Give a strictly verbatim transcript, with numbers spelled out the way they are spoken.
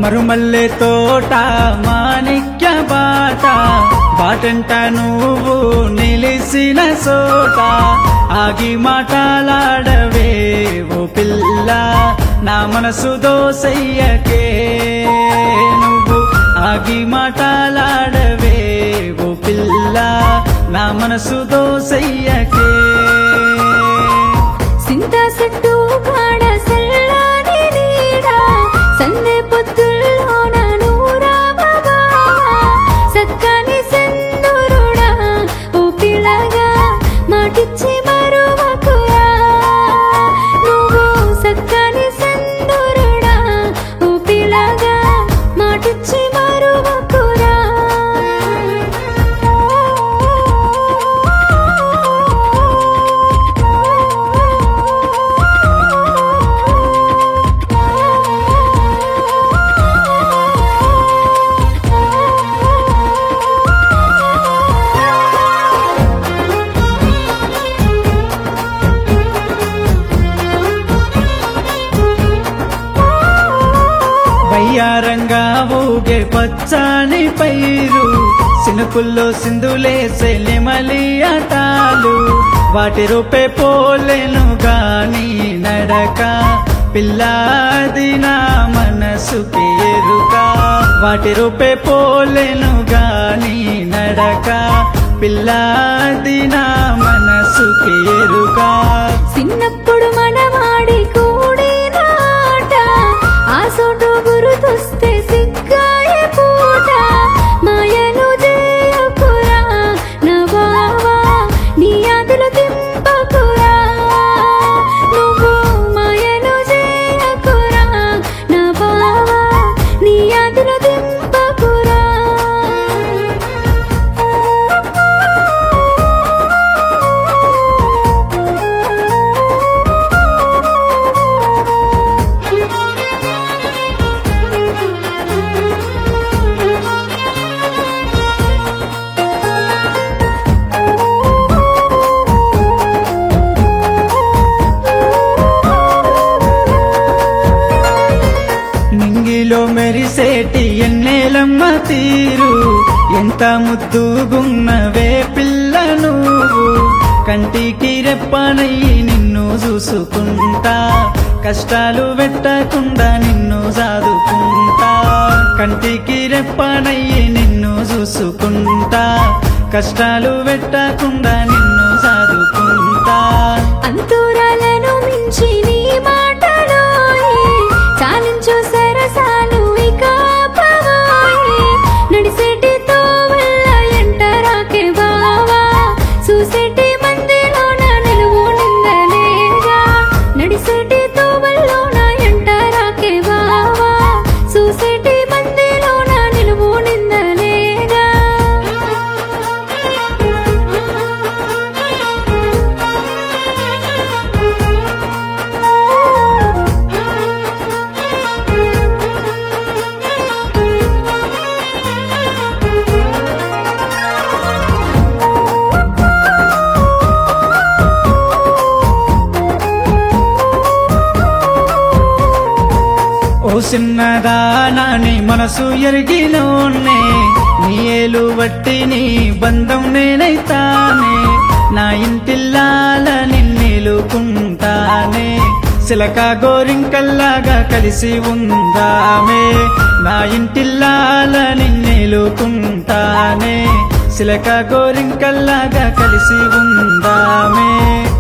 మరుమల్లె తోట మాణిక్య బాట బాటంట నువ్వు నిలిసిన సోట ఆగి మాటలాడవే ఓ పిల్ల నా మనసు దోసయ్యకే నువ్వు ఆగి మాటలాడవే ఓ పిల్ల నా మనసు దోసయ్యకే సింతా సెట్టు కాడ సల్లాని నీడ సందే పొద్దుల్లోన నూరామగా సక్కని సెందురుడా ఓ పిల్లగా మాటిచ్చి మరువకురా నువ్వు సక్కని సెందురుడా ఓ పిల్లగా మాటిచ్చి మరువకురా వయ్యారంగా ఊగే పచ్చని పైరు సినుకుల్లో సింధులేసే నెమలి అటాలు వాటి రూపే పోలేను గాని నడక పిల్లాది నా మనసుకి ఎరుక వాటి రూపే పోలేను గాని నడక పిల్లాది నా మనసుకి ఎరుక చిన్నప్పుడు మనవాడి కూడిన ఆట ఆ సోటు గుర్తొస్తే సిగ్గాయే పూట మాయలు చేయకురా నా బావా నీ ఆదులు తింపకురా నువ్వు మాయలు చేయకురా నా బావా నీ ఆదులు తింపకురా నింగిలో మెరిసేటి ఎన్నేలమ్మ తీరు ఎంత ముద్దుగున్నవే పిల్ల నువ్వు కంటికి రెప్పనయ్యి నిన్ను చూసుకుంటా కష్టాలు పెట్టకుండా నిన్ను సాదుకుంటా కంటికి రెప్పనయ్యి నిన్ను చూసుకుంటా కష్టాలు పెట్టకుండా నిన్ను సాదుకుంటా అంతురాలను మించి నీ మాటలోయి చాలించు సరసాలు ఇక ఆపవోయి నడిసేటి తోవల్ల ఎంట రాకే బావా చూసేటి మందిలోన నిలువు నిందలేగా నడిసేటి తోవల్లోన ఎంట రాకే బావా చూసేటి మందిలోన నిలువు నిందలేగా ఓ చిన్నదానా నీ మనసు ఎరిగినోన్నే నీ ఏలు వట్టి నీ బంధం నేనైతానే నా ఇంటిల్లాల నిన్నేలుకుంటానే సిలక గోరింకల్లాగా కలిసి ఉందామే నా ఇంటిల్లాల నిన్నేలుకుంటానే సిలక గోరింకల్లాగా కలిసి ఉందామే